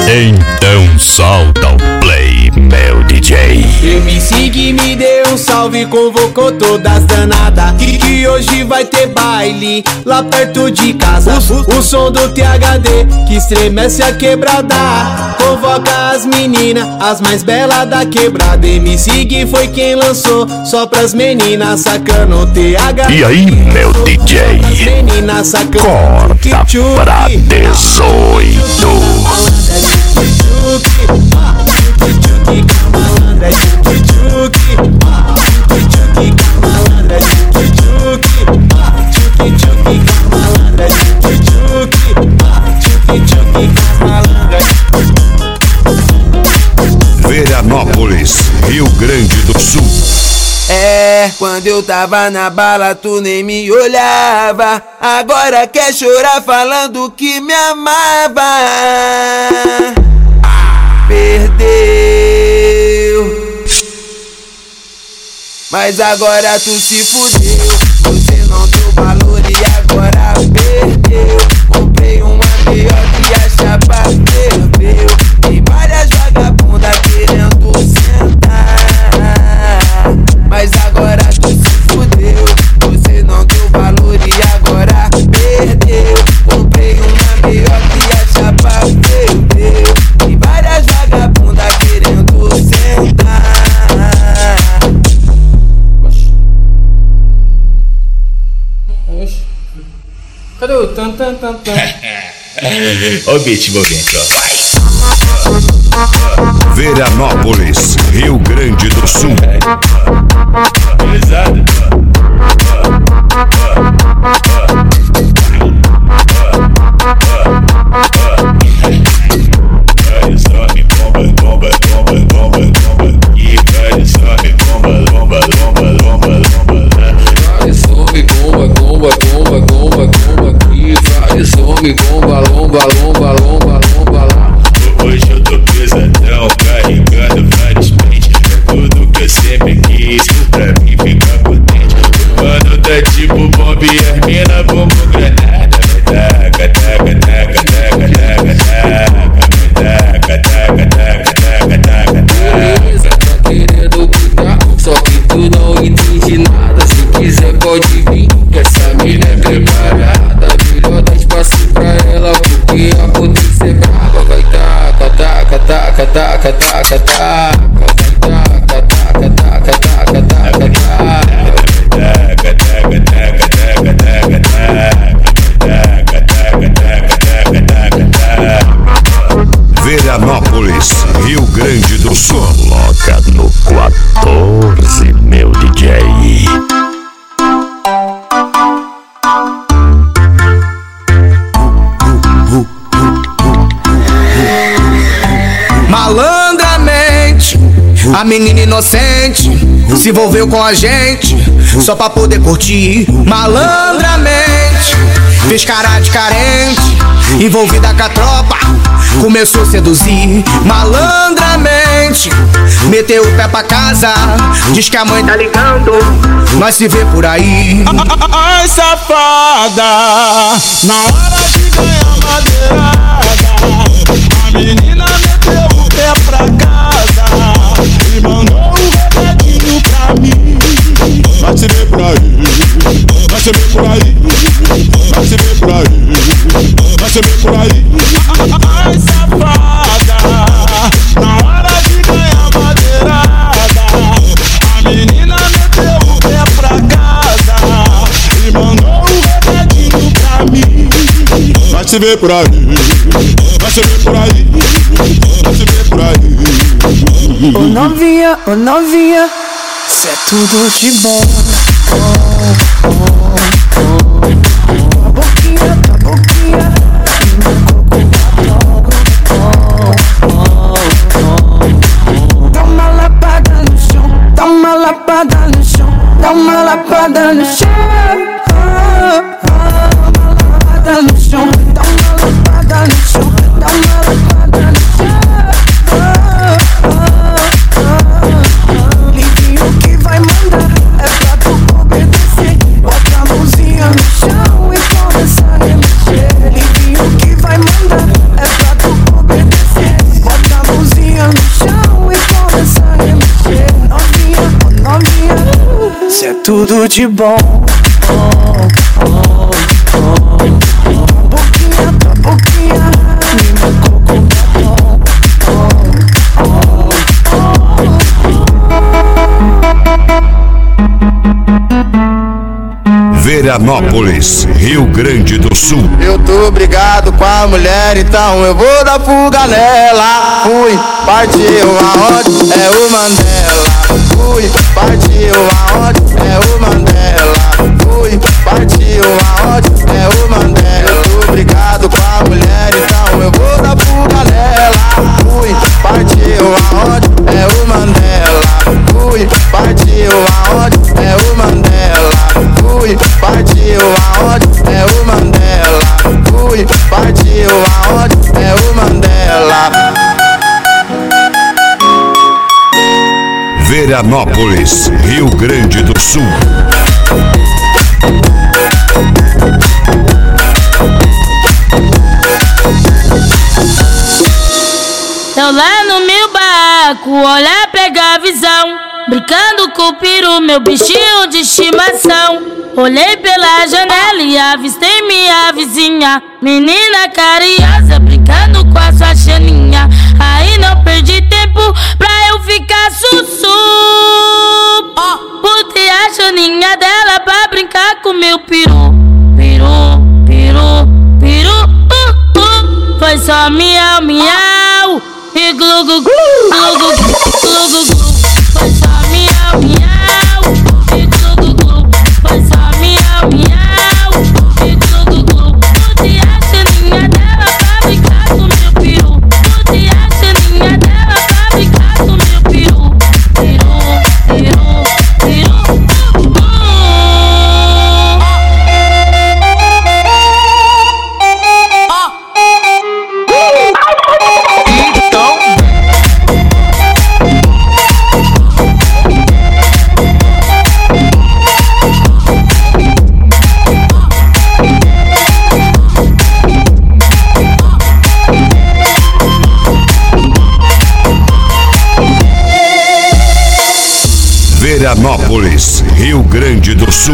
Então solta o play, meu DJ. MC Gui me deu um salve, convocou todas as danadas que hoje vai ter baile lá perto de casa. O som do THD que estremece a quebrada, convoca as meninas, as mais belas da quebrada. MC Gui foi quem lançou só pras meninas, sacando o THD. E aí, meu DJ? Meninas sacando corta pra 18. Veranópolis, Rio Grande do Sul. É, quando eu tava na bala tu nem me olhava, agora quer chorar falando que me amava. Perdeu, mas agora tu se fudeu. Você não deu valor e agora perdeu. Comprei uma melhor que a chapa ferveu. Tem várias vagabundas querendo sentar, mas agora tu se fudeu. Você não deu valor e agora perdeu. Comprei uma melhor que a chapa ferveu. Tem várias vagabundas querendo sentar. Cadê o tan tan tan tan? Ó o beat movente, ó. Veranópolis, Rio Grande do Sul. Pesado. Vai só me bomba, bomba, bomba, bomba, bomba. E vai só me bomba, bomba, bomba, bomba, bomba. Vai só me bomba, bomba, bomba, bomba, bomba. E vai só me bomba, lomba, lomba, lomba, lomba lá. Hoje eu tô pesadão, carregando vários pentes. É tudo que eu sempre quis, pra mim ficar potente. Mano, tá tipo bomba e as mina bomba granada. Taca, taca, taca, taca, taca, taca, taca, taca, taca, taca, Beleza, tá querendo gritar, só que tu não entende nada. Se quiser pode vir, que essa mina é preparada. Melhor dar espaço pra ela, porque a potência é brava. Vai taca, taca, taca, taca, taca, taca. Vai taca, taca, taca, taca, taca, Veranópolis, Rio Grande do Sul. Coloca no 14, meu DJ. Malandramente, a menina inocente se envolveu com a gente só pra poder curtir. Malandramente, fez cara de carente, envolvida com a tropa, começou a seduzir. Malandramente, meteu o pé pra casa, diz que a mãe tá ligando, nós se vê por aí. Ai, safada, na hora de ganhar madeirada, a menina meteu o pé pra casa e mandou um recadinho pra mim. Vai se ver por aí, vai se ver por aí, vai se ver por aí, vai se ver por aí. Ai, safada, na hora de ganhar madeirada, a menina meteu o pé pra casa e mandou um recadinho pra mim. Vai se ver por aí, vai se ver por aí, vai se ver por aí. Ô novinha, cê é tudo de bom. Tua boquinha, dá uma lapada no chão, dá uma lapada no chão, dá uma lapada no chão. Dá uma lapada no chão, dá uma lapada no chão, dá uma lapada no chão. Livinho que vai mandar, é pra tu obedecer. Bota de bom. Boquinha, tua boquinha me marcou com batom. Veranópolis, Rio Grande do Sul. Eu tô brigado com a mulher, então eu vou dar fuga nela. Fui, partiu aonde? É o Mandela. Fui, partiu aonde? É o Mandela. Fui, partiu aonde? É o Mandela. Eu tô brigado com a mulher, então eu vou dar fuga nela. Fui, partiu aonde? É o Mandela. Fui, partiu aonde? É o Mandela. Fui, partiu aonde? É o Mandela. Fui, partiu aonde? É o Mandela. Veranópolis, Rio Grande do Sul. Eu lá no meu barraco, olha, pega a visão. Brincando com o peru, meu bichinho de estimação. Olhei pela janela e avistei minha vizinha, menina carinhosa, brincando com a sua xaninha. Aí não perdi tempo pra eu ficar sussu. Botei a xaninha dela pra brincar com meu peru. Peru, peru, peru, foi só miau, miau e glu, glu, glu, glu, glu, glu, glu, glu. Foi só miau, miau e glu, glu, glu. Foi só miau, miau e glu, glu, glu. Botei a xaninha dela pra brincar com meu peru. Botei a xaninha dela pra brincar com meu peru. Peru, peru, peru, Veranópolis, Rio Grande do Sul.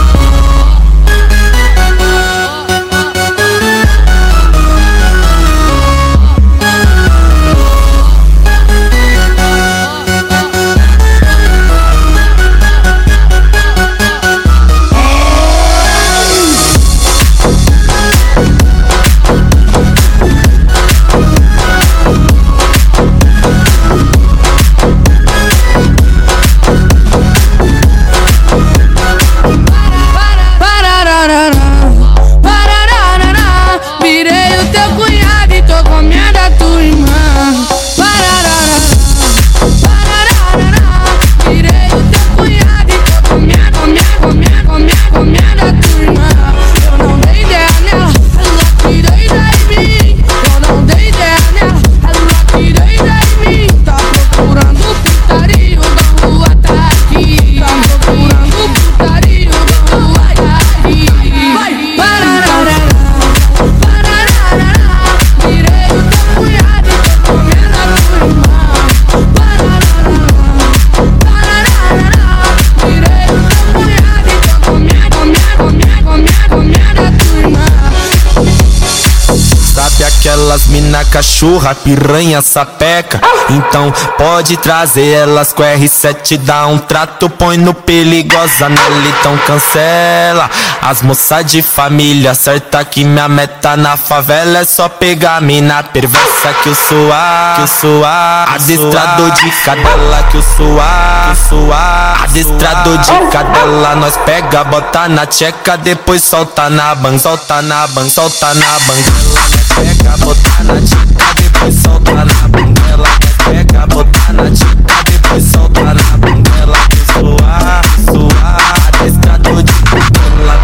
Aquelas mina cachorra, piranha, sapeca. Então pode trazer elas com R7, dá um trato, põe no perigosa nela, então cancela. As moças de família, certa que minha meta na favela é só pegar mina perversa que eu sou adestrador de cadela que eu sou adestrador de cadela. Nós pega, bota na tcheca, depois solta na ban, solta na ban, solta na banguela. Pega, botar na tcheca, depois solta na banguela. Pega, botar na tcheca, depois solta na banguela. Eu sou adestrador de cadela.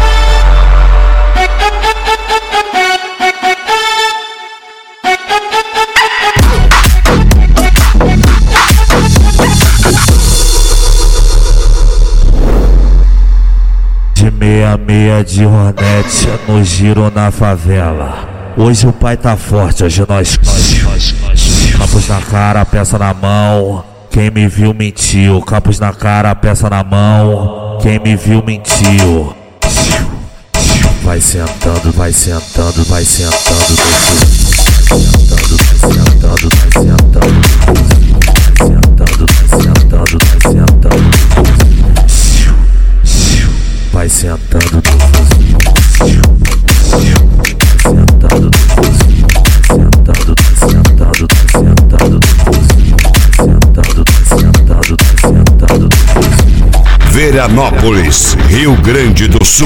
De 66 de Hornet no giro na favela. Hoje o pai tá forte, hoje nós capuz na cara, peça na mão. Quem me viu mentiu, capuz na cara, peça na mão. quem me viu mentiu. Vai sentando, vai sentando, vai sentando, vai sentando, vai sentando, vai sentando, vai sentando, vai sentando, vai sentando no fuzil, vai sentando no fuzil, vai sentando, vai sentando, vai sentando no fuzil, vai sentando, vai sentando, vai sentando no fuzil. Veranópolis, Rio Grande do Sul.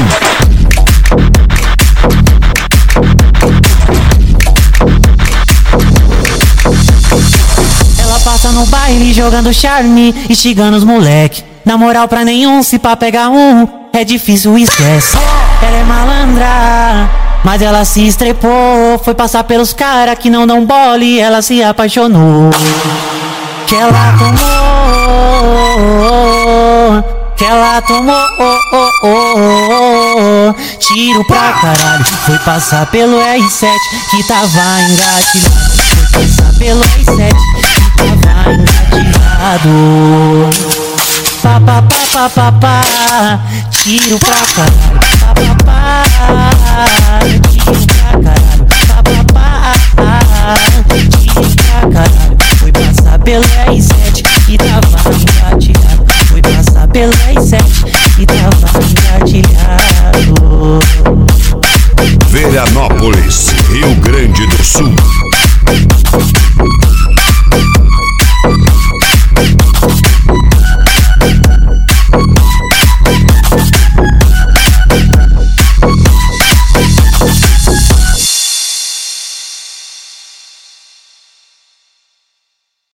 Ela passa no baile jogando charme, instigando os moleque. Na moral pra nenhum, se pá pegar um, é difícil, esquece. Ela é malandra, mas ela se estrepou. Foi passar pelos cara que não dão bola e ela se apaixonou. Que ela tomou, tiro pra caralho. Foi passar pelo R7 que tava engatilhado. Foi passar pelo R7 que tava engatilhado. Pá, tiro pra caralho. Pá, tiro pra caralho. Tiro pra caralho. Foi passar pelo R7 que tava engatilhado. Foi passar pelo R7 que tava engatilhado. Veranópolis, Rio Grande do Sul.